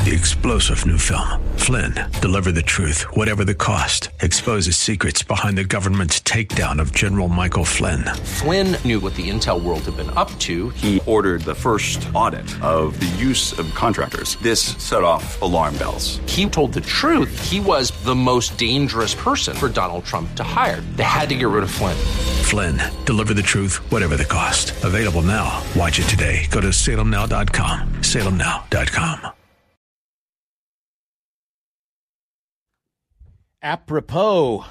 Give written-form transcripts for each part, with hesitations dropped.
The explosive new film, Flynn, deliver the truth, whatever the cost, exposes secrets behind the government's takedown of General Michael Flynn. Flynn knew what the intel world had been up to. He ordered the first audit of the use of contractors. This set off alarm bells. He told the truth. He was the most dangerous person for Donald Trump to hire. They had to get rid of Flynn. Flynn, deliver the truth, whatever the cost. Available now. Watch it today. Go to salemnow.com. salemnow.com. Apropos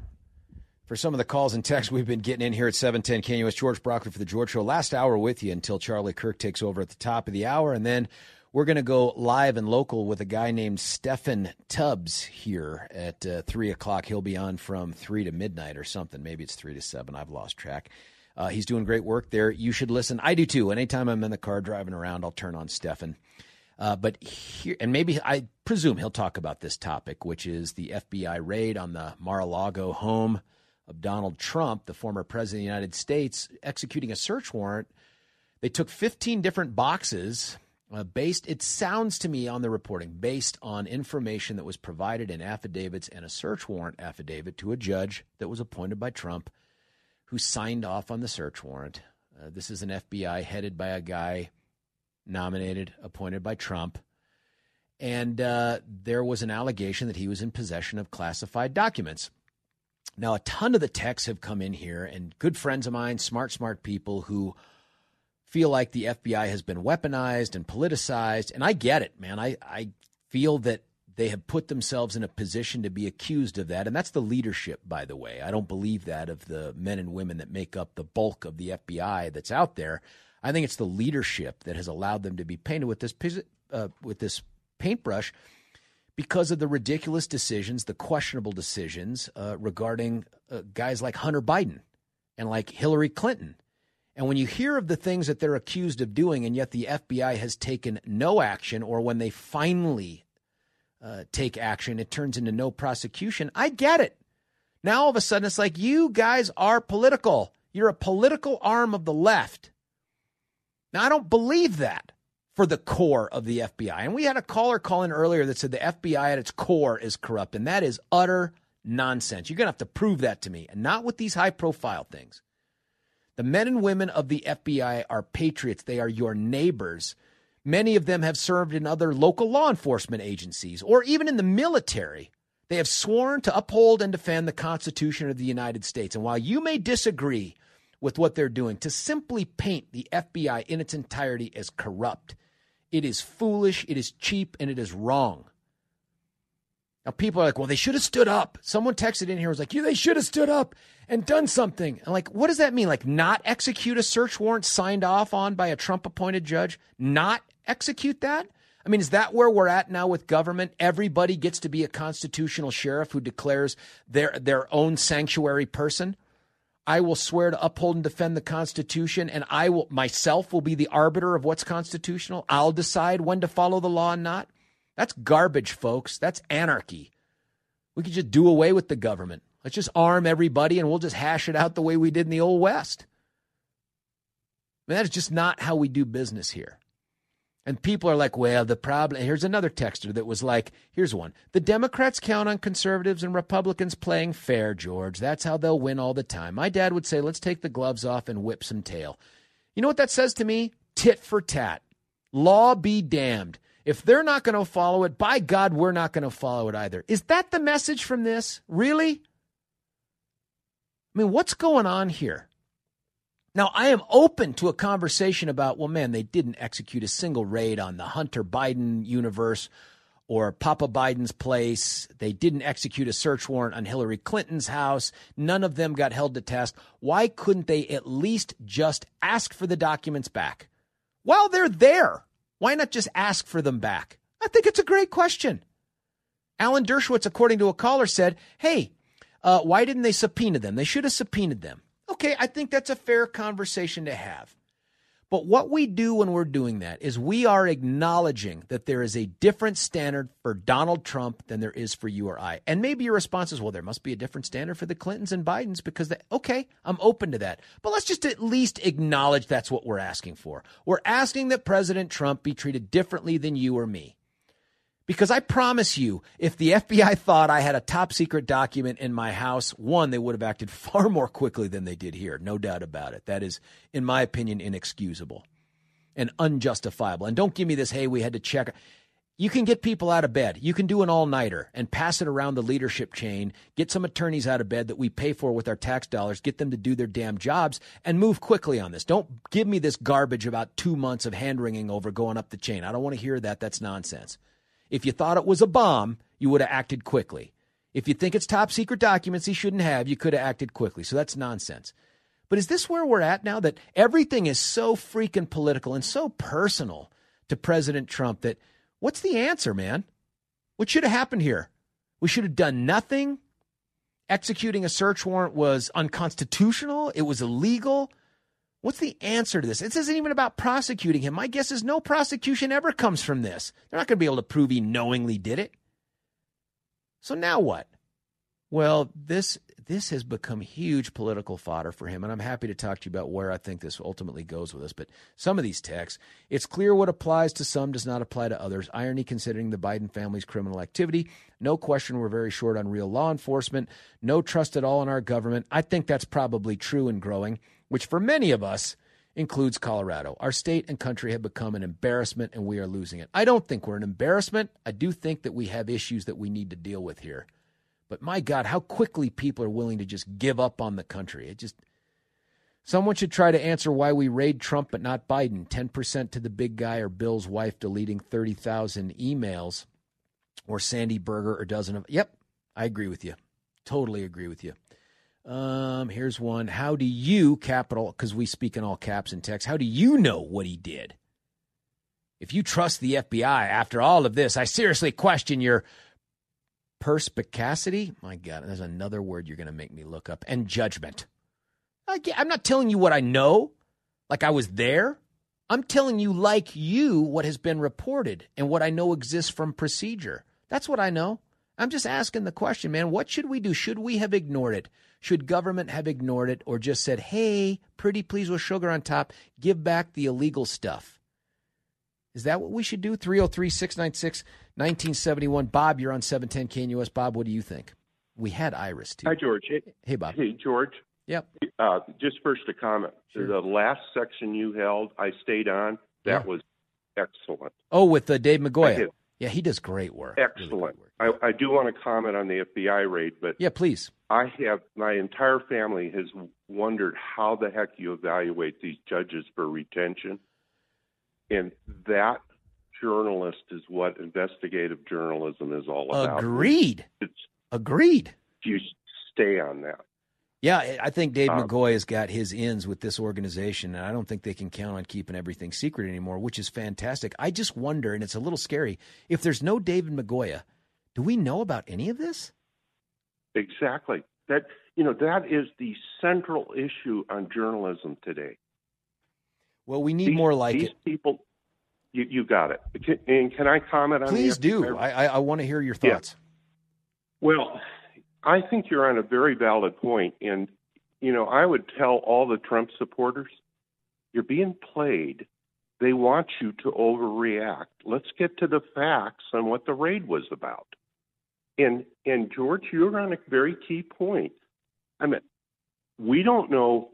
for some of the calls and texts we've been getting in here at 710 KNUS, George Broccoli for the George Show. Last hour with you until Charlie Kirk takes over at the top of the hour, and then we're going to go live and local with a guy named Stephen Tubbs here at 3 o'clock. He'll be on from 3 to midnight or something. Maybe it's 3 to 7. I've lost track. He's doing great work there. You should listen. I do too. Anytime I'm in the car driving around, I'll turn on Stephen. But here, and maybe I presume he'll talk about this topic, which is the FBI raid on the Mar-a-Lago home of Donald Trump, the former president of the United States, executing a search warrant. They took 15 different boxes based, it sounds to me on the reporting, based on information that was provided in affidavits and a search warrant affidavit to a judge that was appointed by Trump, who signed off on the search warrant. This is an FBI headed by a guy nominated, appointed by Trump. And there was an allegation that he was in possession of classified documents. Now, a ton of the texts have come in here, and good friends of mine, smart people who feel like the FBI has been weaponized and politicized. And I get it, man. I feel that they have put themselves in a position to be accused of that. And that's the leadership, by the way. I don't believe that of the men and women that make up the bulk of the FBI that's out there. I think it's the leadership that has allowed them to be painted with this paintbrush because of the ridiculous decisions, the questionable decisions regarding guys like Hunter Biden and like Hillary Clinton. And when you hear of the things that they're accused of doing, and yet the FBI has taken no action, or when they finally take action, it turns into no prosecution, I get it. Now all of a sudden it's like, you guys are political. You're a political arm of the left. Now, I don't believe that for the core of the FBI. And we had a caller call in earlier that said the FBI at its core is corrupt, and that is utter nonsense. You're going to have to prove that to me, and not with these high-profile things. The men and women of the FBI are patriots. They are your neighbors. Many of them have served in other local law enforcement agencies or even in the military. They have sworn to uphold and defend the Constitution of the United States. And while you may disagree with what they're doing, to simply paint the FBI in its entirety as corrupt, it is foolish, it is cheap, and it is wrong. Now, people are like, well, they should have stood up. Someone texted in here, was like, yeah, they should have stood up and done something. And like, what does that mean? Like, not execute a search warrant signed off on by a Trump-appointed judge? Not execute that? I mean, is that where we're at now with government? Everybody gets to be a constitutional sheriff who declares their own sanctuary person? I will swear to uphold and defend the Constitution, and I will myself will be the arbiter of what's constitutional. I'll decide when to follow the law and not. That's garbage, folks. That's anarchy. We could just do away with the government. Let's just arm everybody, and we'll just hash it out the way we did in the Old West. I mean, that is just not how we do business here. And people are like, well, the problem, here's another texter that was like, here's one. The Democrats count on conservatives and Republicans playing fair, George. That's how they'll win all the time. My dad would say, let's take the gloves off and whip some tail. You know what that says to me? Tit for tat. Law be damned. If they're not going to follow it, by God, we're not going to follow it either. Is that the message from this? Really? I mean, what's going on here? Now, I am open to a conversation about, well, man, they didn't execute a single raid on the Hunter Biden universe or Papa Biden's place. They didn't execute a search warrant on Hillary Clinton's house. None of them got held to task. Why couldn't they at least just ask for the documents back? While they're there, why not just ask for them back? I think it's a great question. Alan Dershowitz, according to a caller, said, hey, why didn't they subpoena them? They should have subpoenaed them. Okay, I think that's a fair conversation to have. But what we do when we're doing that is we are acknowledging that there is a different standard for Donald Trump than there is for you or I. And maybe your response is, well, there must be a different standard for the Clintons and Bidens because, okay, I'm open to that. But let's just at least acknowledge that's what we're asking for. We're asking that President Trump be treated differently than you or me. Because I promise you, if the FBI thought I had a top secret document in my house, one, they would have acted far more quickly than they did here. No doubt about it. That is, in my opinion, inexcusable and unjustifiable. And don't give me this, hey, we had to check. You can get people out of bed. You can do an all-nighter and pass it around the leadership chain, get some attorneys out of bed that we pay for with our tax dollars, get them to do their damn jobs, and move quickly on this. Don't give me this garbage about 2 months of hand-wringing over going up the chain. I don't want to hear that. That's nonsense. If you thought it was a bomb, you would have acted quickly. If you think it's top secret documents he shouldn't have, you could have acted quickly. So that's nonsense. But is this where we're at now, that everything is so freaking political and so personal to President Trump that what's the answer, man? What should have happened here? We should have done nothing. Executing a search warrant was unconstitutional. It was illegal. What's the answer to this? This isn't even about prosecuting him. My guess is no prosecution ever comes from this. They're not going to be able to prove he knowingly did it. So now what? Well, this has become huge political fodder for him, and I'm happy to talk to you about where I think this ultimately goes with us. But some of these texts, it's clear what applies to some does not apply to others. Irony considering the Biden family's criminal activity. No question we're very short on real law enforcement. No trust at all in our government. I think that's probably true and growing, which for many of us includes Colorado. Our state and country have become an embarrassment, and we are losing it. I don't think we're an embarrassment. I do think that we have issues that we need to deal with here. But my God, how quickly people are willing to just give up on the country. Someone should try to answer why we raid Trump but not Biden. 10% to the big guy or Bill's wife deleting 30,000 emails, or Sandy Berger or dozen of. Yep, I agree with you. Totally agree with you. Here's one. How do you, capital, because we speak in all caps in text, how do you know what he did? If you trust the FBI after all of this, I seriously question your perspicacity. My God, there's another word you're going to make me look up. And judgment. I'm not telling you what I know, like I was there. I'm telling you, like you, what has been reported and what I know exists from procedure. That's what I know. I'm just asking the question, man, what should we do? Should we have ignored it? Should government have ignored it or just said, hey, pretty please with sugar on top, give back the illegal stuff? Is that what we should do? 303-696-1971. Bob, you're on 710 KNUS. Bob, what do you think? We had Iris, too. Hi, George. Hey, Bob. Hey, George. Yep. Just first a comment. Sure. The last section you held, I stayed on. That was excellent. Oh, with Dave Magoya. Yeah, he does great work. Excellent. Really great work. I do want to comment on the FBI raid, but yeah, please. My entire family has wondered how the heck you evaluate these judges for retention. And that journalist is what investigative journalism is all about. Agreed. Agreed. You stay on that. Yeah, I think Dave McGoy has got his ins with this organization, and I don't think they can count on keeping everything secret anymore, which is fantastic. I just wonder, and it's a little scary, if there's no David Magoya, do we know about any of this? Exactly. That is the central issue on journalism today. Well, we need more like these it. These people, you got it. Can I comment on Please do. I want to hear your thoughts. Yeah. Well, I think you're on a very valid point. And, I would tell all the Trump supporters, you're being played. They want you to overreact. Let's get to the facts on what the raid was about. And George, you're on a very key point. I mean, we don't know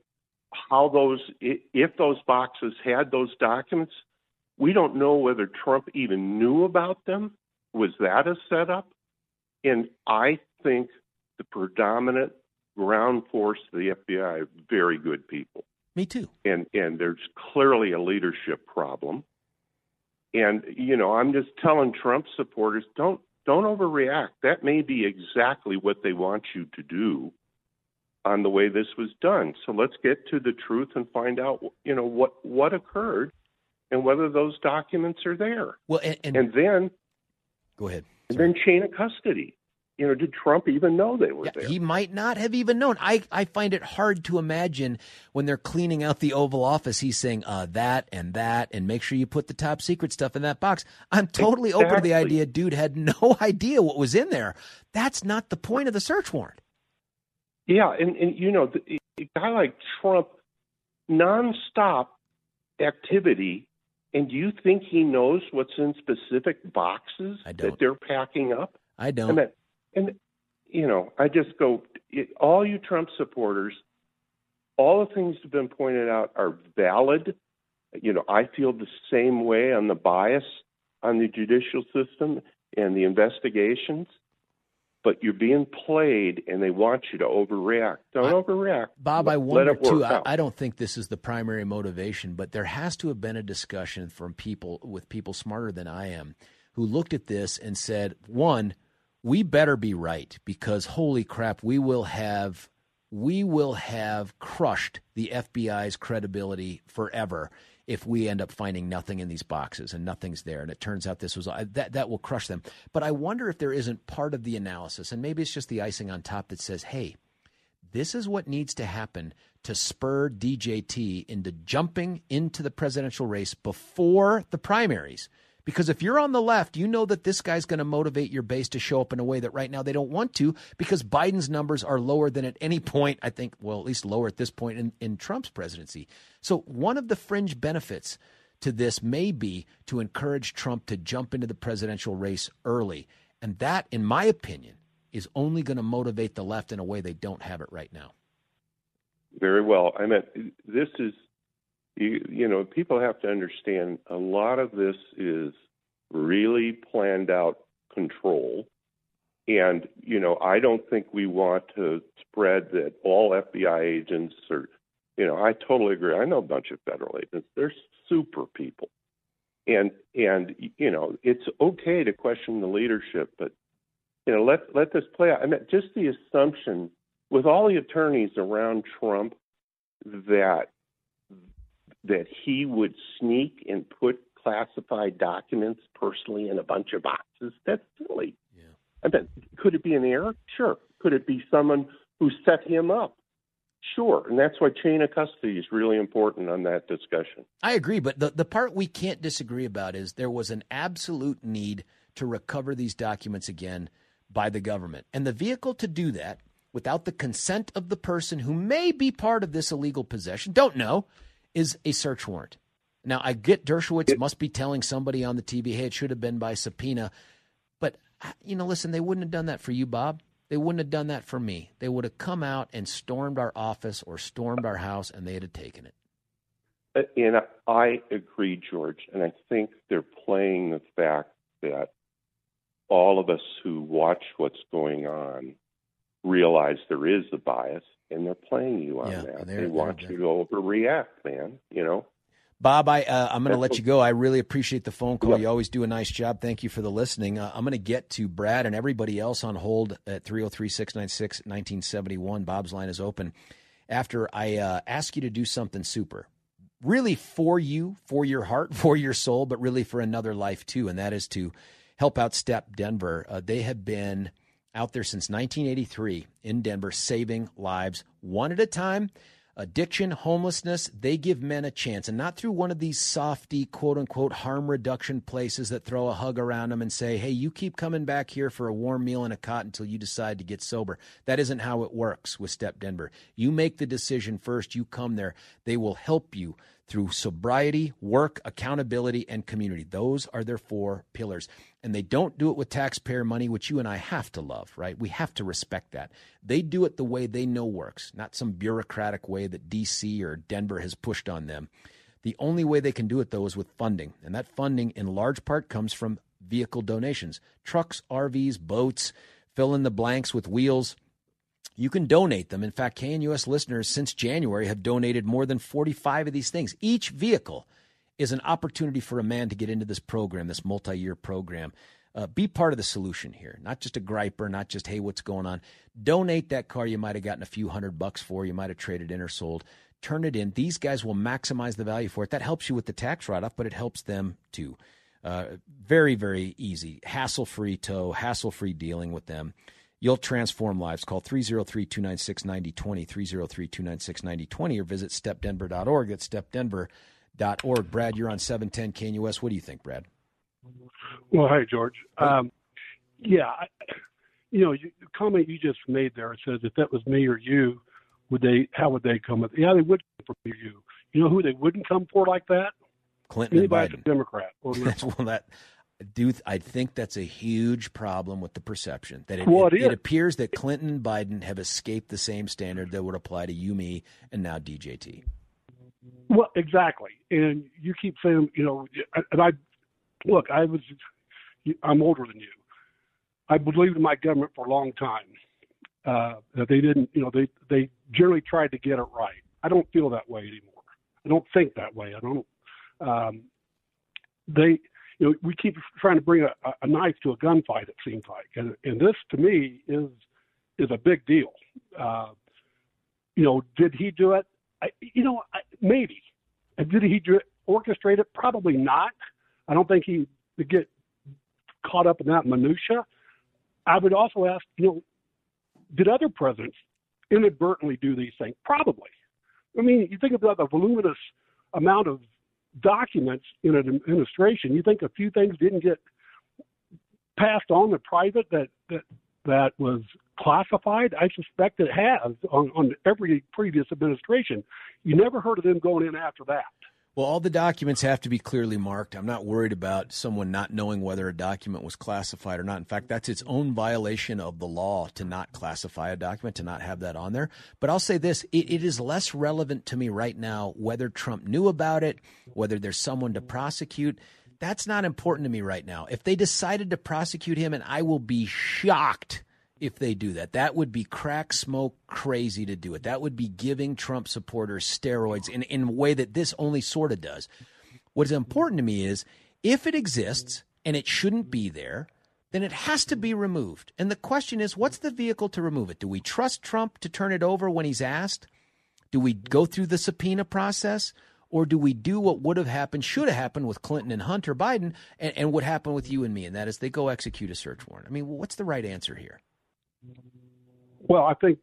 if those boxes had those documents. We don't know whether Trump even knew about them. Was that a setup? And I think the predominant ground force of the FBI are very good people. Me too. And there's clearly a leadership problem. And, I'm just telling Trump supporters, don't overreact. That may be exactly what they want you to do on the way this was done. So let's get to the truth and find out, what occurred and whether those documents are there. Well, and then go ahead. And then chain of custody. Did Trump even know they were there? He might not have even known. I find it hard to imagine when they're cleaning out the Oval Office, he's saying that, and make sure you put the top secret stuff in that box. I'm totally open to the idea dude had no idea what was in there. That's not the point of the search warrant. Yeah, and a guy like Trump, nonstop activity And do you think he knows what's in specific boxes that they're packing up? I don't. And I just go, all you Trump supporters, all the things that have been pointed out are valid. I feel the same way on the bias on the judicial system and the investigations. But you're being played, and they want you to overreact. Don't overreact. Bob, I wonder, too, I don't think this is the primary motivation, but there has to have been a discussion from people smarter than I am who looked at this and said, one, we better be right because, holy crap, we will have crushed the FBI's credibility forever if we end up finding nothing in these boxes and nothing's there. And it turns out this was that will crush them. But I wonder if there isn't part of the analysis, and maybe it's just the icing on top that says, hey, this is what needs to happen to spur DJT into jumping into the presidential race before the primaries. Because if you're on the left, you know that this guy's going to motivate your base to show up in a way that right now they don't want to because Biden's numbers are lower than at any point, I think, well, at least lower at this point in Trump's presidency. So one of the fringe benefits to this may be to encourage Trump to jump into the presidential race early. And that, in my opinion, is only going to motivate the left in a way they don't have it right now. Very well. I mean, this is, people have to understand a lot of this is really planned out control. And, I don't think we want to spread that all FBI agents are, I totally agree. I know a bunch of federal agents. They're super people. And it's okay to question the leadership, but, let this play out. I mean, just the assumption with all the attorneys around Trump that he would sneak and put classified documents personally in a bunch of boxes, that's silly. Yeah. I mean, could it be an error? Sure. Could it be someone who set him up? Sure. And that's why chain of custody is really important on that discussion. I agree, but the part we can't disagree about is there was an absolute need to recover these documents again by the government. And the vehicle to do that without the consent of the person who may be part of this illegal possession, don't know, is a search warrant. Now, I get Dershowitz must be telling somebody on the TV, hey, it should have been by subpoena. But, listen, they wouldn't have done that for you, Bob. They wouldn't have done that for me. They would have come out and stormed our office or stormed our house, and they'd have taken it. And I agree, George. And I think they're playing the fact that all of us who watch what's going on realize there is a bias, and they're playing you on that. They want you to overreact, man, Bob, I'm going to let you go. I really appreciate the phone call. Yep. You always do a nice job. Thank you for the listening. I'm going to get to Brad and everybody else on hold at 303-696-1971. Bob's line is open. After I ask you to do something super, really for you, for your heart, for your soul, but really for another life too, and that is to help out STEP Denver. They have been out there since 1983 in Denver, saving lives one at a time. Addiction, homelessness, they give men a chance, and not through one of these softy, quote-unquote, harm reduction places that throw a hug around them and say, hey, you keep coming back here for a warm meal and a cot until you decide to get sober. That isn't how it works with STEP Denver. You make the decision first. You come there. They will help you through sobriety, work, accountability, and community. Those are their 4 pillars. And they don't do it with taxpayer money, which you and I have to love, right? We have to respect that. They do it the way they know works, not some bureaucratic way that D.C. or Denver has pushed on them. The only way they can do it, though, is with funding. And that funding, in large part, comes from vehicle donations. Trucks, RVs, boats, fill in the blanks with wheels. You can donate them. In fact, KNUS listeners since January have donated more than 45 of these things. Each vehicle is an opportunity for a man to get into this program, this multi-year program. Be part of the solution here, not just a griper, not just, hey, what's going on? Donate that car you might have gotten a few $100 for, you might have traded in or sold. Turn it in. These guys will maximize the value for it. That helps you with the tax write-off, but it helps them too. Very, very easy. Hassle-free tow, hassle-free dealing with them. You'll transform lives. Call 303-296-9020, 303-296-9020, or visit stepdenver.org. That's stepdenver.org. Brad, you're on 710 KNUS. What do you think, Brad? Well, hey, George. The comment you just made there, it says if that was me or you, how would they come? Yeah, they would come for me or you. You know who they wouldn't come for like that? Clinton and Anybody Biden. that's a Democrat. Or I think that's a huge problem with the perception that it appears that Clinton and Biden have escaped the same standard that would apply to you, me, and now DJT. Well, exactly. And you keep saying, and I'm older than you. I believed in my government for a long time. That they didn't, they generally tried to get it right. I don't feel that way anymore. I don't think that way. We keep trying to bring a knife to a gunfight, it seems like. And this, to me, is a big deal. Did he do it? Maybe. And did he orchestrate it? Probably not. I don't think he would get caught up in that minutia. I would also ask, did other presidents inadvertently do these things? Probably. I mean, you think about the voluminous amount of documents in an administration. You think a few things didn't get passed on to private that was classified? I suspect it has on every previous administration. You never heard of them going in after that. Well, all the documents have to be clearly marked. I'm not worried about someone not knowing whether a document was classified or not. In fact, that's its own violation of the law to not classify a document, to not have that on there. But I'll say this, it is less relevant to me right now whether Trump knew about it, whether there's someone to prosecute. That's not important to me right now. If they decided to prosecute him, and I will be shocked if they do that. That would be crack smoke crazy to do it. That would be giving Trump supporters steroids in a way that this only sort of does. What is important to me is if it exists and it shouldn't be there, then it has to be removed. And the question is, what's the vehicle to remove it? Do we trust Trump to turn it over when he's asked? Do we go through the subpoena process? Or do we do what would have happened, should have happened with Clinton and Hunter Biden and what happened with you and me? And that is they go execute a search warrant. I mean, what's the right answer here? Well, I think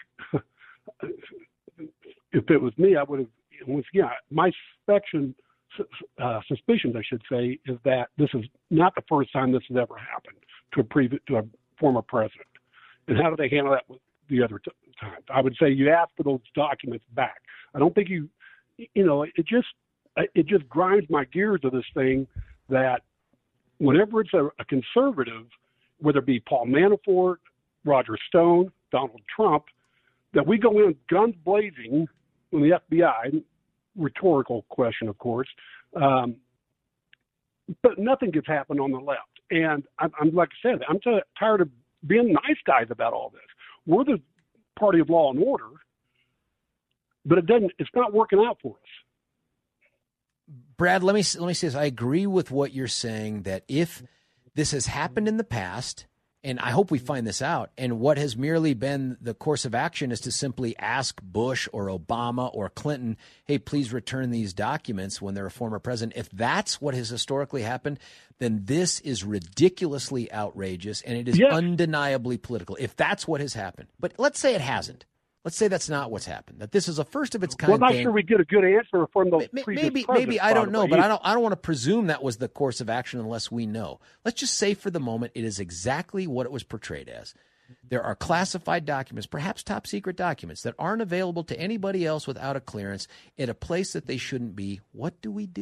if it was me, I would have. Once again, my suspicions, I should say, is that this is not the first time this has ever happened to a former president. And how do they handle that with the other times? I would say you ask for those documents back. I don't think it just grinds my gears of this thing that whenever it's a conservative, whether it be Paul Manafort, Roger Stone, Donald Trump, that we go in guns blazing in the FBI, rhetorical question, of course, but nothing gets happened on the left. And I'm like I said, I'm tired of being nice guys about all this. We're the party of law and order, but it's not working out for us. Brad, let me say this. I agree with what you're saying, that if this has happened in the past, and I hope we find this out, and what has merely been the course of action is to simply ask Bush or Obama or Clinton, hey, please return these documents when they're a former president. If that's what has historically happened, then this is ridiculously outrageous, and it is undeniably political, if that's what has happened. But let's say it hasn't. Let's say that's not what's happened, that this is a first of its kind thing. Well, I'm not thing. sure we get a good answer from those previous presidents. Maybe, I don't know, but I don't want to presume that was the course of action unless we know. Let's just say for the moment it is exactly what it was portrayed as. There are classified documents, perhaps top secret documents, that aren't available to anybody else without a clearance in a place that they shouldn't be. What do? We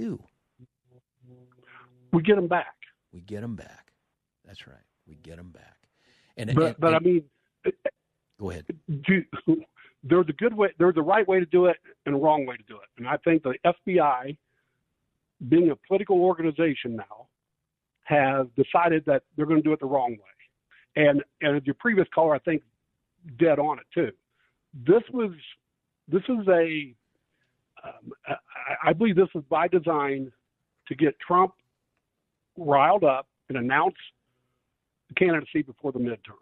get them back. We get them back. That's right. We get them back. But I mean, go ahead. There's a good way, there's a right way to do it and a wrong way to do it. And I think the FBI, being a political organization now, has decided that they're going to do it the wrong way. And your previous caller, I think, dead on it too. I believe this is by design to get Trump riled up and announce the candidacy before the midterms.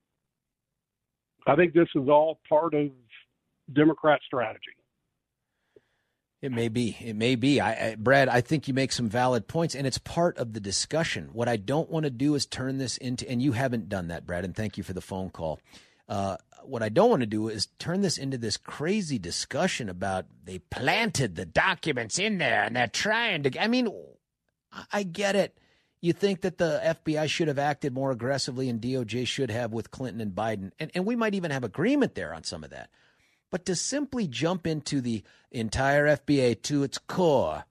I think this is all part of Democrat strategy. It may be. Brad, I think you make some valid points, and it's part of the discussion. What I don't want to do is turn this into, and you haven't done that, Brad, and thank you for the phone call. What I don't want to do is turn this into this crazy discussion about they planted the documents in there and they're trying to. I mean, I get it. You think that the FBI should have acted more aggressively and DOJ should have with Clinton and Biden. And we might even have agreement there on some of that. But to simply jump into the entire FBI to its core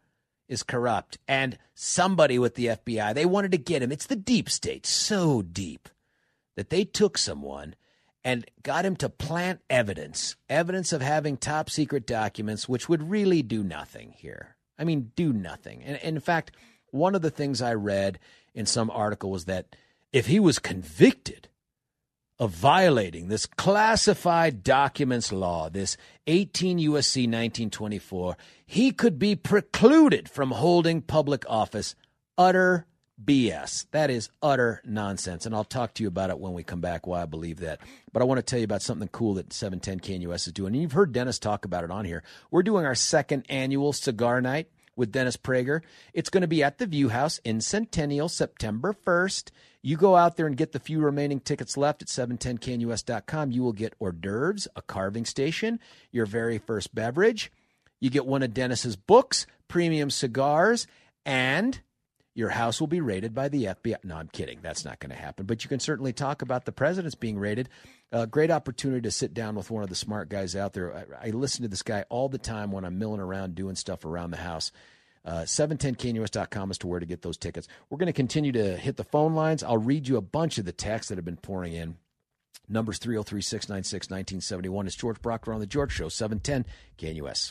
is corrupt, and somebody with the FBI, they wanted to get him. It's the deep state, so deep that they took someone and got him to plant evidence of having top secret documents, which would really do nothing here. I mean, do nothing. And in fact, one of the things I read in some article was that if he was convicted of violating this classified documents law, this 18 U.S.C. 1924, he could be precluded from holding public office. Utter BS. That is utter nonsense. And I'll talk to you about it when we come back, why I believe that. But I want to tell you about something cool that 710 KNUS is doing. And you've heard Dennis talk about it on here. We're doing our second annual cigar night with Dennis Prager. It's going to be at the View House in Centennial, September 1st. You go out there and get the few remaining tickets left at 710knus.com. You will get hors d'oeuvres, a carving station, your very first beverage. You get one of Dennis's books, premium cigars, and your house will be raided by the FBI. No, I'm kidding. That's not going to happen. But you can certainly talk about the president's being raided. A great opportunity to sit down with one of the smart guys out there. I listen to this guy all the time when I'm milling around doing stuff around the house. 710knus.com as to where to get those tickets. We're going to continue to hit the phone lines. I'll read you a bunch of the texts that have been pouring in. Numbers 303-696-1971. It's George Brockler on The George Show, 710 KNUS.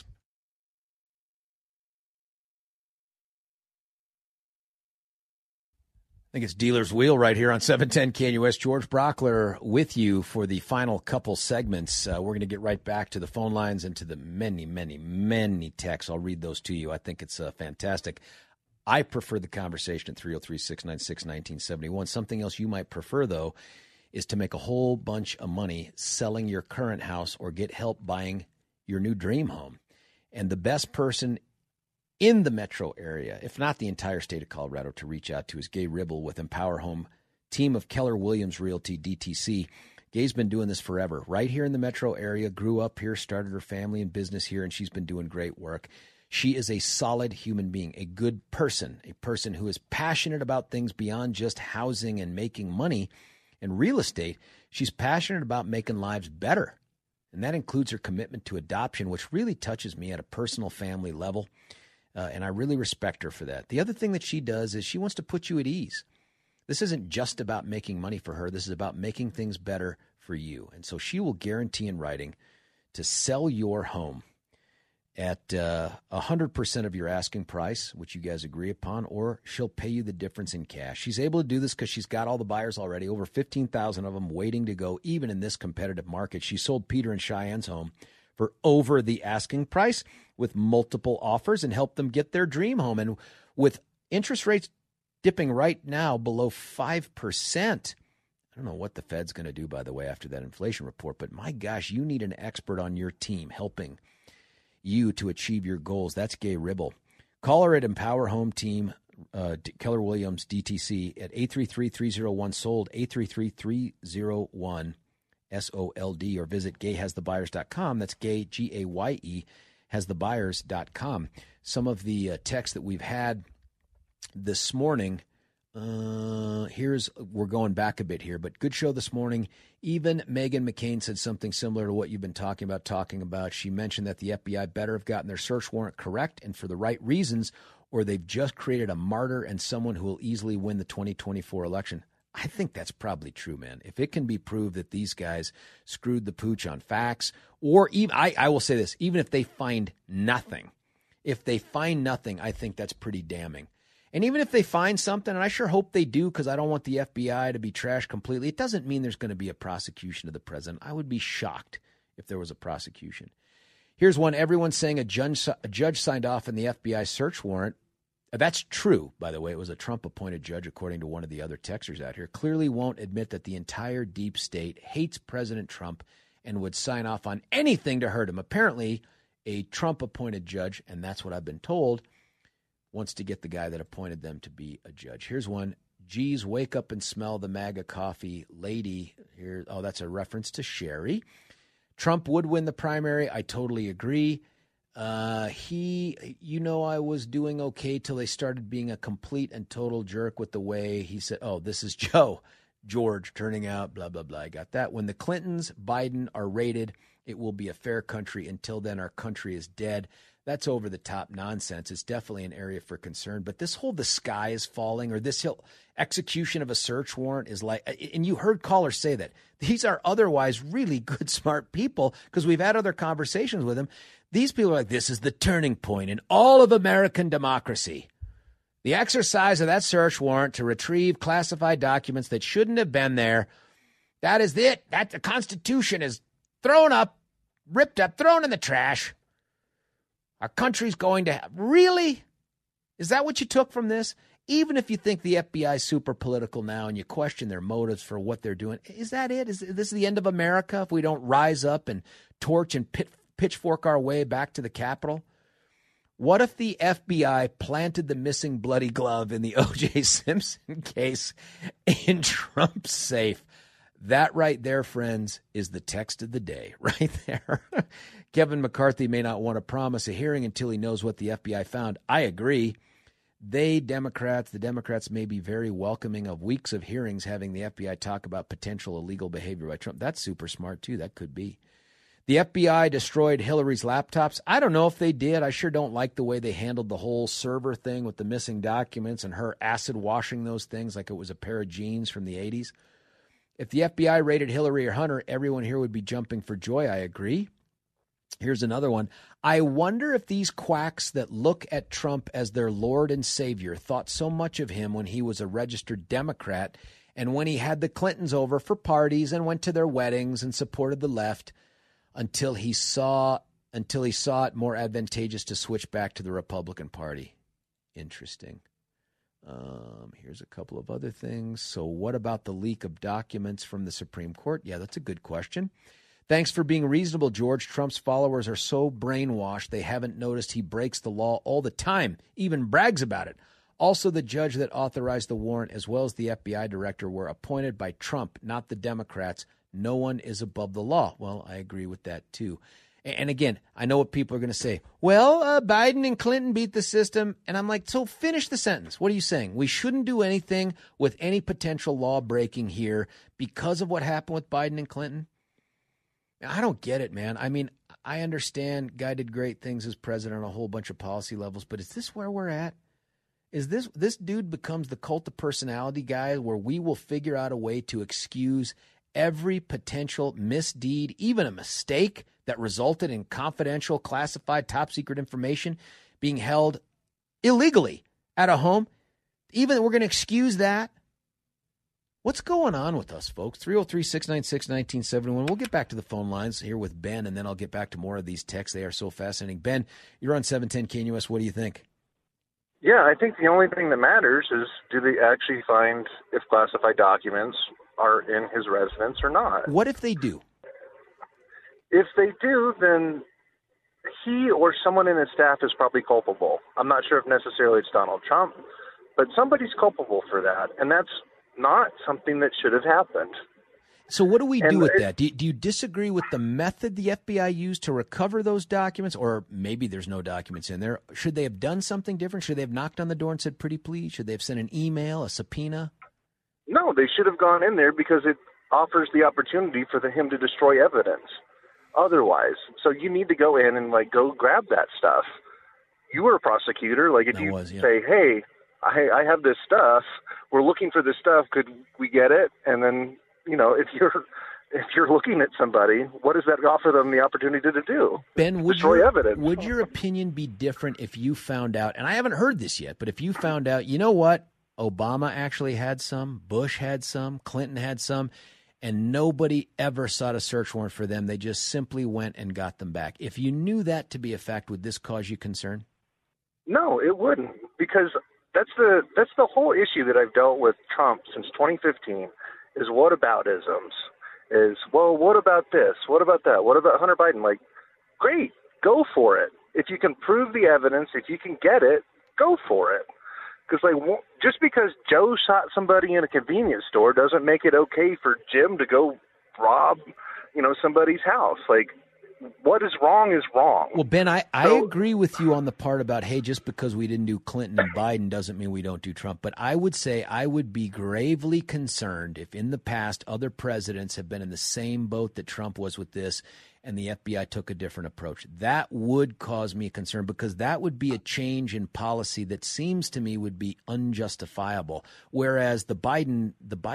I think it's Dealer's Wheel right here on 710 KNUS. George Brockler with you for the final couple segments. We're going to get right back to the phone lines and to the many, many, many texts. I'll read those to you. I think it's fantastic. I prefer the conversation at 303-696-1971. Something else you might prefer, though, is to make a whole bunch of money selling your current house or get help buying your new dream home. And the best person in the metro area, if not the entire state of Colorado, to reach out to is Gay Ribble with Empower Home, team of Keller Williams Realty, DTC. Gay's been doing this forever. Right here in the metro area, grew up here, started her family and business here, and she's been doing great work. She is a solid human being, a good person, a person who is passionate about things beyond just housing and making money and real estate. She's passionate about making lives better, and that includes her commitment to adoption, which really touches me at a personal family level. And I really respect her for that. The other thing that she does is she wants to put you at ease. This isn't just about making money for her. This is about making things better for you. And so she will guarantee in writing to sell your home at 100% of your asking price, which you guys agree upon, or she'll pay you the difference in cash. She's able to do this because she's got all the buyers already, over 15,000 of them waiting to go, even in this competitive market. She sold Peter and Cheyenne's home for over the asking price with multiple offers and helped them get their dream home. And with interest rates dipping right now below 5%, I don't know what the Fed's going to do, by the way, after that inflation report, but my gosh, you need an expert on your team helping you to achieve your goals. That's Gay Ribble. Call her at Empower Home Team, Keller Williams, DTC, at 833-301-SOLD, 833-301 SOLD, or visit gayhasthebuyers.com. That's gay, Gaye, hasthebuyers.com. Some of the texts that we've had this morning, we're going back a bit here, but good show this morning. Even Meghan McCain said something similar to what you've been talking about. She mentioned that the FBI better have gotten their search warrant correct and for the right reasons, or they've just created a martyr and someone who will easily win the 2024 election. I think that's probably true, man. If it can be proved that these guys screwed the pooch on facts, or even, I will say this, even if they find nothing, I think that's pretty damning. And even if they find something, and I sure hope they do because I don't want the FBI to be trashed completely, it doesn't mean there's going to be a prosecution of the president. I would be shocked if there was a prosecution. Here's one. Everyone's saying a judge signed off on the FBI search warrant. That's true, by the way. It was a Trump-appointed judge, according to one of the other texters out here. Clearly won't admit that the entire deep state hates President Trump and would sign off on anything to hurt him. Apparently, a Trump-appointed judge, and that's what I've been told, wants to get the guy that appointed them to be a judge. Here's one. Geez, wake up and smell the MAGA coffee lady. Here, oh, that's a reference to Sherry. Trump would win the primary. I totally agree. I was doing okay till they started being a complete and total jerk with the way he said, oh, this is George turning out, blah, blah, blah. I got that. When the Clintons, Biden are raided, it will be a fair country. Until then, our country is dead. That's over-the-top nonsense. It's definitely an area for concern. But this whole the sky is falling or this execution of a search warrant is like, and you heard callers say that. These are otherwise really good, smart people because we've had other conversations with them. These people are like, this is the turning point in all of American democracy. The exercise of that search warrant to retrieve classified documents that shouldn't have been there, that is it. That the Constitution is thrown up, ripped up, thrown in the trash. Our country's going to have... Really? Is that what you took from this? Even if you think the FBI is super political now and you question their motives for what they're doing, is that it? Is this the end of America if we don't rise up and torch and pitchfork our way back to the Capitol? What if the FBI planted the missing bloody glove in the O.J. Simpson case in Trump's safe? That right there, friends, is the text of the day right there. Kevin McCarthy may not want to promise a hearing until he knows what the FBI found. I agree. The Democrats may be very welcoming of weeks of hearings having the FBI talk about potential illegal behavior by Trump. That's super smart, too. That could be. The FBI destroyed Hillary's laptops. I don't know if they did. I sure don't like the way they handled the whole server thing with the missing documents and her acid washing those things like it was a pair of jeans from the 80s. If the FBI raided Hillary or Hunter, everyone here would be jumping for joy. I agree. Here's another one. I wonder if these quacks that look at Trump as their Lord and Savior thought so much of him when he was a registered Democrat and when he had the Clintons over for parties and went to their weddings and supported the left until he saw it more advantageous to switch back to the Republican Party. Interesting. Here's a couple of other things. So what about the leak of documents from the Supreme Court? Yeah, that's a good question. Thanks for being reasonable, George. Trump's followers are so brainwashed they haven't noticed he breaks the law all the time, even brags about it. Also, the judge that authorized the warrant as well as the FBI director were appointed by Trump, not the Democrats. No one is above the law. Well, I agree with that, too. And again, I know what people are going to say. Well, Biden and Clinton beat the system. And I'm like, so finish the sentence. What are you saying? We shouldn't do anything with any potential law breaking here because of what happened with Biden and Clinton? I don't get it, man. I mean, I understand guy did great things as president on a whole bunch of policy levels, but is this where we're at? Is this dude becomes the cult of personality guy where we will figure out a way to excuse every potential misdeed, even a mistake that resulted in confidential, classified, top secret information being held illegally at a home? Even we're going to excuse that? What's going on with us, folks? 303-696-1971. We'll get back to the phone lines here with Ben, and then I'll get back to more of these texts. They are so fascinating. Ben, you're on 710 KNUS. What do you think? Yeah, I think the only thing that matters is do they actually find if classified documents are in his residence or not. What if they do? If they do, then he or someone in his staff is probably culpable. I'm not sure if necessarily it's Donald Trump, but somebody's culpable for that, and that's not something that should have happened. So what do we do with that? Do you disagree with the method the FBI used to recover those documents? Or maybe there's no documents in there. Should they have done something different? Should they have knocked on the door and said, pretty please? Should they have sent an email, a subpoena? No, they should have gone in there because it offers the opportunity for him to destroy evidence otherwise. So you need to go in and, go grab that stuff. You were a prosecutor. Say, hey, I have this stuff. We're looking for this stuff. Could we get it? And then, if you're looking at somebody, what does that offer them the opportunity to do? Ben, destroy evidence. Would your opinion be different if you found out, and I haven't heard this yet, but if you found out, you know what? Obama actually had some, Bush had some, Clinton had some, and nobody ever sought a search warrant for them. They just simply went and got them back. If you knew that to be a fact, would this cause you concern? No, it wouldn't, because that's the whole issue that I've dealt with Trump since 2015 is whataboutisms. Well, what about this? What about that? What about Hunter Biden? Great, go for it. If you can prove the evidence, if you can get it, go for it. Because just because Joe shot somebody in a convenience store doesn't make it okay for Jim to go rob, somebody's house. what is wrong is wrong. Well, Ben, I agree with you on the part about, hey, just because we didn't do Clinton and Biden doesn't mean we don't do Trump. But I would say I would be gravely concerned if in the past other presidents have been in the same boat that Trump was with this and the FBI took a different approach. That would cause me concern, because that would be a change in policy that seems to me would be unjustifiable. Whereas the Biden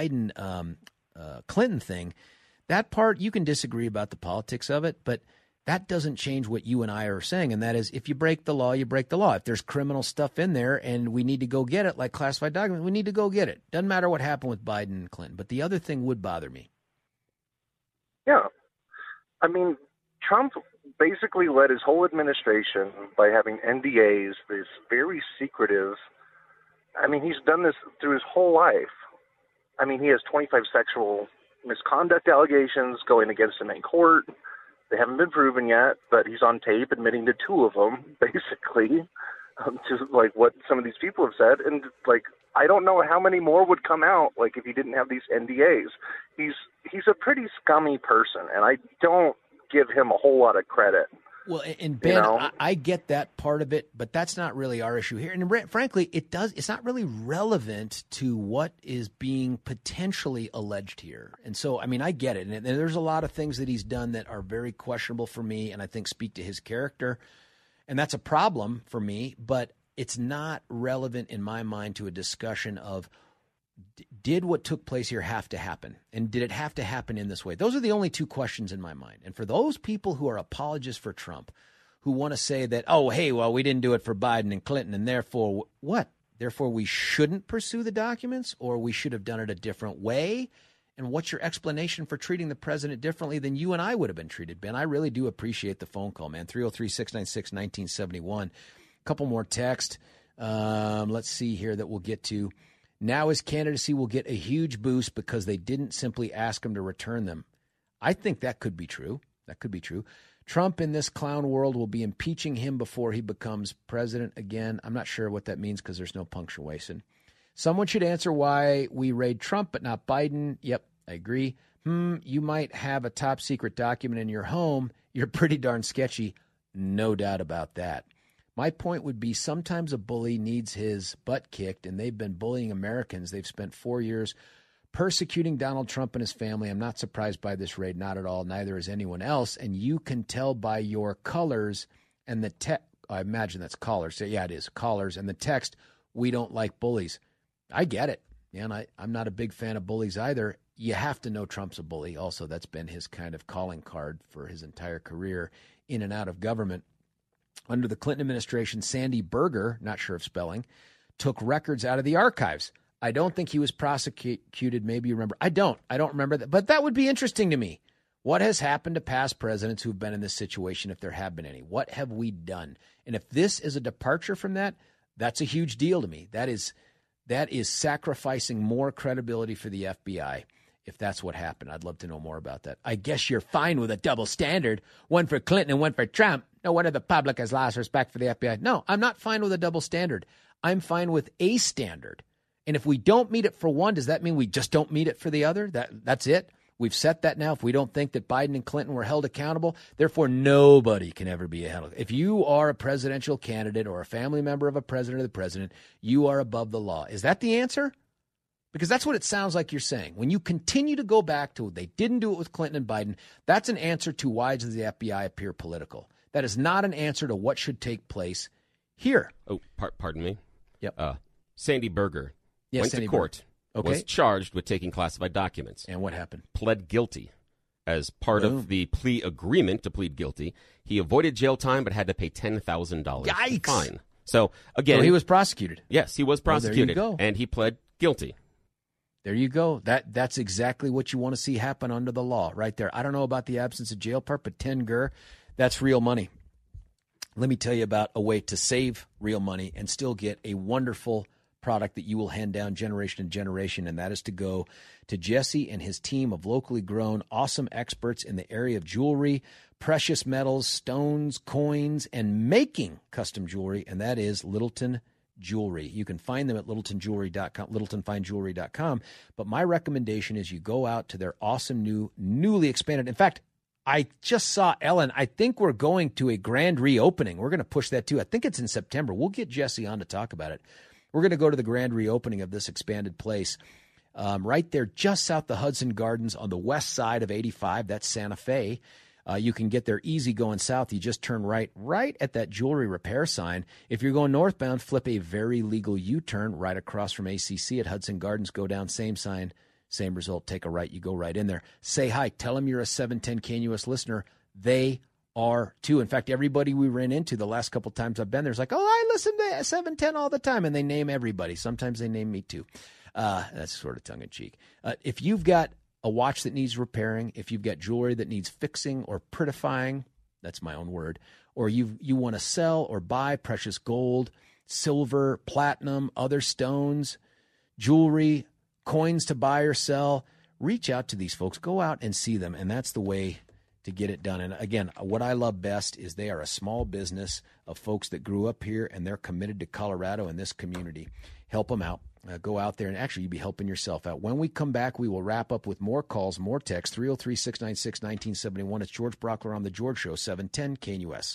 Clinton thing, that part, you can disagree about the politics of it, but that doesn't change what you and I are saying, and that is, if you break the law, you break the law. If there's criminal stuff in there and we need to go get it, like classified documents, we need to go get it. Doesn't matter what happened with Biden and Clinton. But the other thing would bother me. Yeah. I mean, Trump basically led his whole administration by having NDAs, this very secretive. I mean, he's done this through his whole life. I mean, he has 25 sexual misconduct allegations going against him in court. They haven't been proven yet, but he's on tape admitting to 2 of them, basically, to like what some of these people have said. And like, I don't know how many more would come out, like, if he didn't have these NDAs. He's a pretty scummy person, and I don't give him a whole lot of credit. Well, and Ben, I get that part of it, but that's not really our issue here. And frankly, it's not really relevant to what is being potentially alleged here. And so, I mean, I get it. And there's a lot of things that he's done that are very questionable for me, and I think speak to his character. And that's a problem for me, but it's not relevant in my mind to a discussion of, did what took place here have to happen? And did it have to happen in this way? Those are the only 2 questions in my mind. And for those people who are apologists for Trump, who want to say that, oh, hey, well, we didn't do it for Biden and Clinton, and therefore what? Therefore we shouldn't pursue the documents, or we should have done it a different way? And what's your explanation for treating the president differently than you and I would have been treated, Ben? I really do appreciate the phone call, man. 303-696-1971. A couple more text. Let's see here that we'll get to. Now his candidacy will get a huge boost because they didn't simply ask him to return them. I think that could be true. That could be true. Trump in this clown world will be impeaching him before he becomes president again. I'm not sure what that means because there's no punctuation. Someone should answer why we raid Trump but not Biden. Yep, I agree. You might have a top secret document in your home. You're pretty darn sketchy. No doubt about that. My point would be, sometimes a bully needs his butt kicked, and they've been bullying Americans. They've spent 4 years persecuting Donald Trump and his family. I'm not surprised by this raid, not at all. Neither is anyone else. And you can tell by your colors and the text. I imagine that's collars. So, yeah, it is collars and the text. We don't like bullies. I get it. Yeah, and I'm not a big fan of bullies either. You have to know Trump's a bully. Also, that's been his kind of calling card for his entire career in and out of government. Under the Clinton administration, Sandy Berger, not sure of spelling, took records out of the archives. I don't think he was prosecuted. Maybe you remember. I don't remember that. But that would be interesting to me. What has happened to past presidents who've been in this situation, if there have been any? What have we done? And if this is a departure from that, that's a huge deal to me. That is sacrificing more credibility for the FBI. If that's what happened, I'd love to know more about that. I guess you're fine with a double standard, one for Clinton and one for Trump. No wonder the public has lost respect for the FBI. No, I'm not fine with a double standard. I'm fine with a standard. And if we don't meet it for one, does that mean we just don't meet it for the other? That's it? We've set that now. If we don't think that Biden and Clinton were held accountable, therefore nobody can ever be held. If you are a presidential candidate or a family member of a president or the president, you are above the law. Is that the answer? Because that's what it sounds like you're saying. When you continue to go back to they didn't do it with Clinton and Biden, that's an answer to why does the FBI appear political. That is not an answer to what should take place here. Oh, pardon me. Yep. Sandy Berger went to court, was charged with taking classified documents. And what happened? Pled guilty. As part of the plea agreement to plead guilty, he avoided jail time but had to pay $10,000 fine. So, again... he was prosecuted. Yes, he was prosecuted. There you go. And he pled guilty. There you go. That's exactly what you want to see happen under the law right there. I don't know about the absence of jail part, but 10 gur, that's real money. Let me tell you about a way to save real money and still get a wonderful product that you will hand down generation to generation, and that is to go to Jesse and his team of locally grown, awesome experts in the area of jewelry, precious metals, stones, coins, and making custom jewelry, and that is Littleton Jewelry. You can find them at littletonjewelry.com, littletonfinejewelry.com. But my recommendation is you go out to their awesome newly expanded. In fact, I just saw Ellen. I think we're going to a grand reopening. We're going to push that too. I think it's in September. We'll get Jesse on to talk about it. We're going to go to the grand reopening of this expanded place right there just south of Hudson Gardens on the west side of 85. That's Santa Fe. You can get there easy going south. You just turn right at that jewelry repair sign. If you're going northbound, flip a very legal U-turn right across from ACC at Hudson Gardens. Go down, same sign. Same result, take a right, you go right in there. Say hi, tell them you're a 710 KNUS listener. They are too. In fact, everybody we ran into the last couple times I've been there is like, oh, I listen to 710 all the time, and they name everybody. Sometimes they name me too. That's sort of tongue-in-cheek. If you've got a watch that needs repairing, if you've got jewelry that needs fixing or prettifying, that's my own word, or you want to sell or buy precious gold, silver, platinum, other stones, jewelry, coins to buy or sell, reach out to these folks. Go out and see them, and that's the way to get it done. And again, what I love best is they are a small business of folks that grew up here, and they're committed to Colorado and this community. Help them out. Go out there, and actually you'll be helping yourself out. When we come back, we will wrap up with more calls, more texts, 303-696-1971. It's George Brockler on The George Show, 710 KNUS.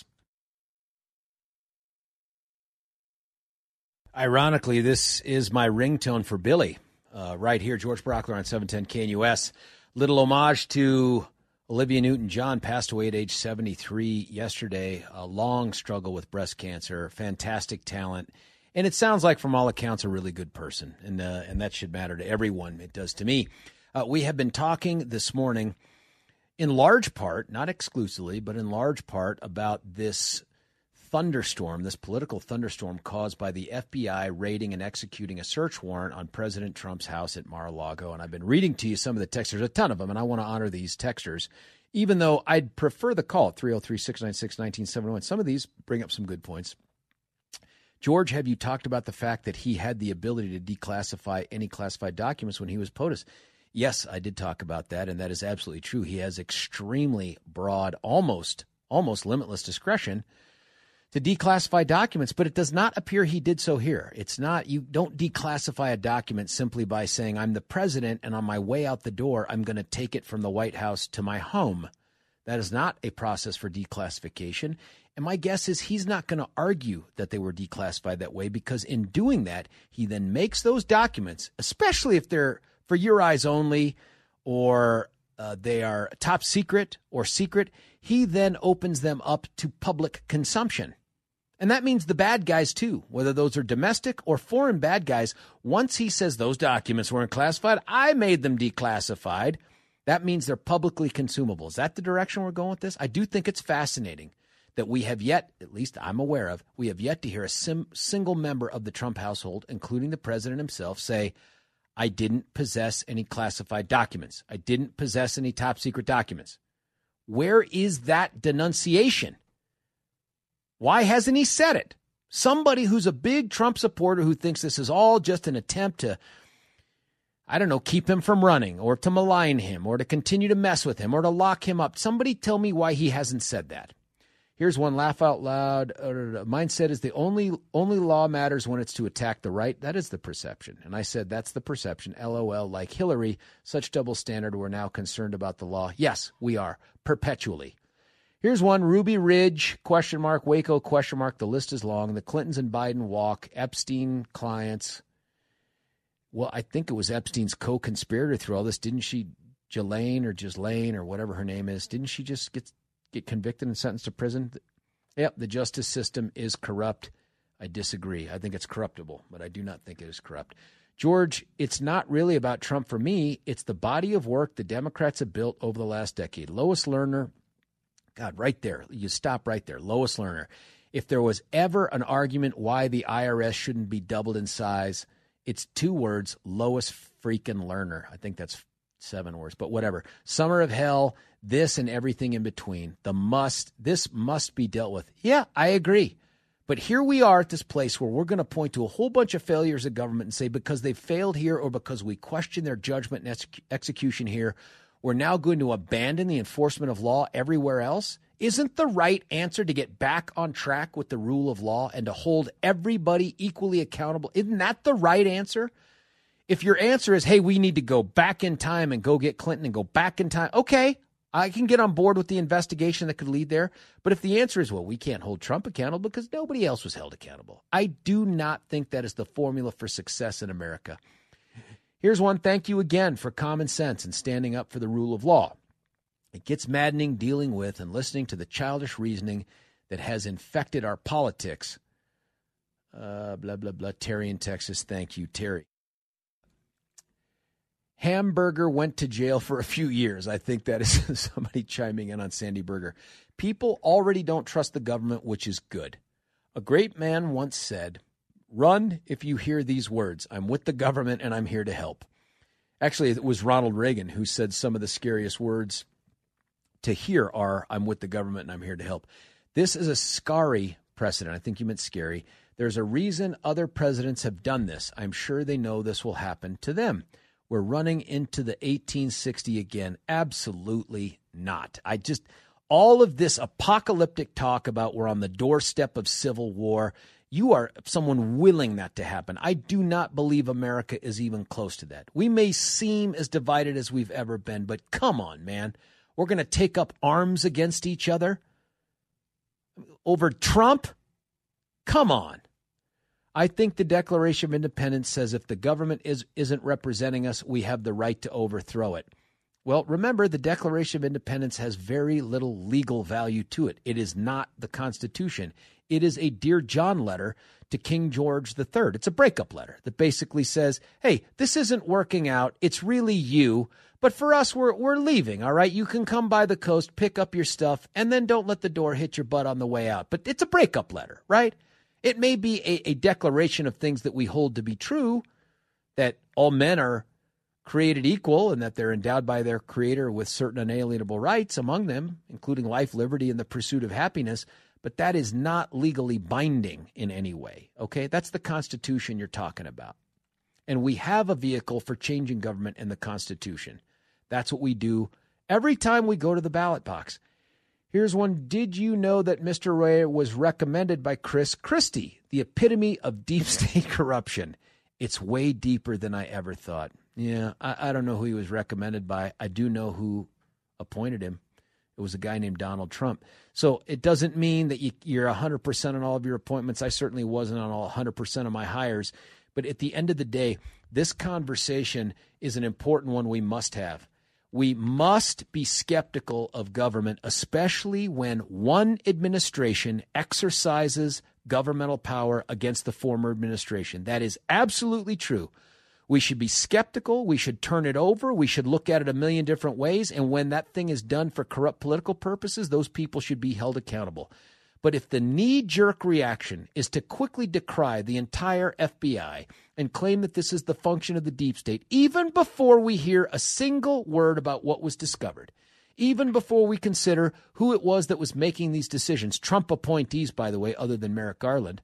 Ironically, this is my ringtone for Billy. Right here, George Brockler on 710 KNUS. Little homage to Olivia Newton-John, passed away at age 73 yesterday. A long struggle with breast cancer, fantastic talent. And it sounds like, from all accounts, a really good person. And that should matter to everyone. It does to me. We have been talking this morning, in large part, not exclusively, but in large part, about this thunderstorm, this political thunderstorm caused by the FBI raiding and executing a search warrant on President Trump's house at Mar-a-Lago. And I've been reading to you some of the texters, a ton of them, and I want to honor these texters, even though I'd prefer the call at 303-696-1971. Some of these bring up some good points. George, have you talked about the fact that he had the ability to declassify any classified documents when he was POTUS? Yes, I did talk about that, and that is absolutely true. He has extremely broad, almost limitless discretion to declassify documents, but it does not appear he did so here. It's not, you don't declassify a document simply by saying, I'm the president, and on my way out the door, I'm going to take it from the White House to my home. That is not a process for declassification. And my guess is he's not going to argue that they were declassified that way, because in doing that, he then makes those documents, especially if they're for your eyes only, or they are top secret or secret, he then opens them up to public consumption. And that means the bad guys too, whether those are domestic or foreign bad guys. Once he says those documents weren't classified, I made them declassified, that means they're publicly consumable. Is that the direction we're going with this? I do think it's fascinating that we have yet, at least I'm aware of, we have yet to hear a single member of the Trump household, including the president himself, say, I didn't possess any classified documents. I didn't possess any top secret documents. Where is that denunciation? Why hasn't he said it? Somebody who's a big Trump supporter who thinks this is all just an attempt to, I don't know, keep him from running, or to malign him, or to continue to mess with him, or to lock him up. Somebody tell me why he hasn't said that. Here's one, laugh out loud. Mindset is the only law matters when it's to attack the right. That is the perception. And I said, that's the perception. LOL, like Hillary, such double standard. We're now concerned about the law. Yes, we are, perpetually. Here's one, Ruby Ridge, question mark, Waco, question mark. The list is long. The Clintons and Biden walk, Epstein clients. Well, I think it was Epstein's co-conspirator through all this. Didn't she, Ghislaine or whatever her name is, didn't she just get convicted and sentenced to prison? Yep, the justice system is corrupt. I disagree. I think it's corruptible, but I do not think it is corrupt. George, it's not really about Trump for me. It's the body of work the Democrats have built over the last decade. Lois Lerner, God, right there. You stop right there. Lois Lerner. If there was ever an argument why the IRS shouldn't be doubled in size, it's two words, Lois freaking Lerner. I think that's 7 words, but whatever. Summer of hell, this and everything in between. This must be dealt with. Yeah, I agree. But here we are at this place where we're going to point to a whole bunch of failures of government and say, because they failed here or because we question their judgment and execution here, we're now going to abandon the enforcement of law everywhere else. Isn't the right answer to get back on track with the rule of law and to hold everybody equally accountable? Isn't that the right answer? If your answer is, hey, we need to go back in time and go get Clinton and go back in time, okay, I can get on board with the investigation that could lead there. But if the answer is, well, we can't hold Trump accountable because nobody else was held accountable, I do not think that is the formula for success in America. Here's one. Thank you again for common sense and standing up for the rule of law. It gets maddening dealing with and listening to the childish reasoning that has infected our politics. Blah, blah, blah. Terry in Texas. Thank you, Terry. Hamburger went to jail for a few years. I think that is somebody chiming in on Sandy Berger. People already don't trust the government, which is good. A great man once said, run if you hear these words. I'm with the government and I'm here to help. Actually, it was Ronald Reagan who said some of the scariest words to hear are, I'm with the government and I'm here to help. This is a scary precedent. I think you meant scary. There's a reason other presidents have done this. I'm sure they know this will happen to them. We're running into the 1860 again. Absolutely not. All of this apocalyptic talk about we're on the doorstep of civil war, you are someone willing that to happen. I do not believe America is even close to that. We may seem as divided as we've ever been, but come on, man. We're going to take up arms against each other over Trump? Come on. I think the Declaration of Independence says if the government isn't representing us, we have the right to overthrow it. Well, remember, the Declaration of Independence has very little legal value to it. It is not the Constitution. It is a Dear John letter to King George III. It's a breakup letter that basically says, hey, this isn't working out. It's really you. But for us, we're leaving, all right? You can come by the coast, pick up your stuff, and then don't let the door hit your butt on the way out. But it's a breakup letter, right? It may be a declaration of things that we hold to be true, that all men are created equal and that they're endowed by their Creator with certain unalienable rights, among them, including life, liberty, and the pursuit of happiness. But that is not legally binding in any way, okay? That's the Constitution you're talking about. And we have a vehicle for changing government in the Constitution. That's what we do every time we go to the ballot box. Here's one. Did you know that Mr. Ray was recommended by Chris Christie, the epitome of deep state corruption? It's way deeper than I ever thought. Yeah, I don't know who he was recommended by. I do know who appointed him. It was a guy named Donald Trump. So it doesn't mean that you're 100% on all of your appointments. I certainly wasn't on all 100% of my hires. But at the end of the day, this conversation is an important one we must have. We must be skeptical of government, especially when one administration exercises governmental power against the former administration. That is absolutely true. We should be skeptical. We should turn it over. We should look at it a million different ways. And when that thing is done for corrupt political purposes, those people should be held accountable. But if the knee-jerk reaction is to quickly decry the entire FBI and claim that this is the function of the deep state, even before we hear a single word about what was discovered, even before we consider who it was that was making these decisions, Trump appointees, by the way, other than Merrick Garland,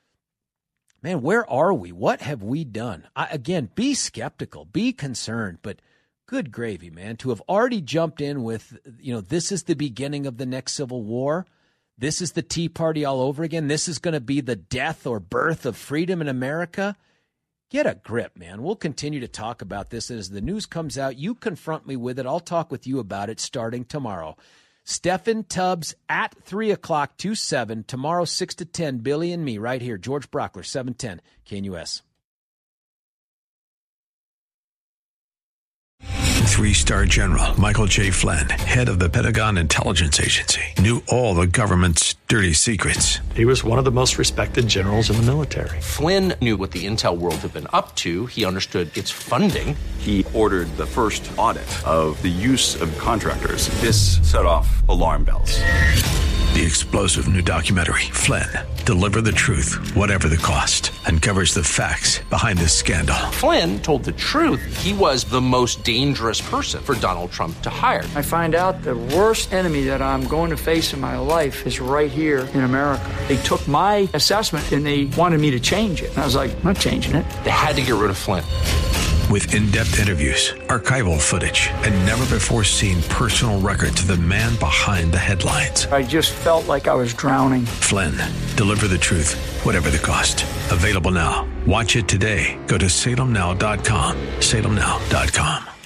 man, where are we? What have we done? Again, be skeptical, be concerned, but good gravy, man, to have already jumped in with, this is the beginning of the next civil war. This is the Tea Party all over again. This is going to be the death or birth of freedom in America. Get a grip, man. We'll continue to talk about this. As the news comes out, you confront me with it. I'll talk with you about it starting tomorrow. Stephen Tubbs at 3 o'clock to 7. Tomorrow, 6 to 10, Billy and me right here. George Brockler, 710 KNUS. 3-star General Michael J. Flynn, head of the Pentagon Intelligence Agency, knew all the government's dirty secrets. He was one of the most respected generals in the military. Flynn knew what the intel world had been up to. He understood its funding. He ordered the first audit of the use of contractors. This set off alarm bells. The explosive new documentary, Flynn, Deliver the Truth, Whatever the Cost, uncovers the facts behind this scandal. Flynn told the truth. He was the most dangerous person for Donald Trump to hire. I find out the worst enemy that I'm going to face in my life is right here in America. They took my assessment and they wanted me to change it. And I was like, I'm not changing it. They had to get rid of Flynn. With in-depth interviews, archival footage, and never-before-seen personal records of the man behind the headlines. I just felt like I was drowning. Flynn, Deliver the Truth, Whatever the Cost. Available now. Watch it today. Go to salemnow.com. salemnow.com.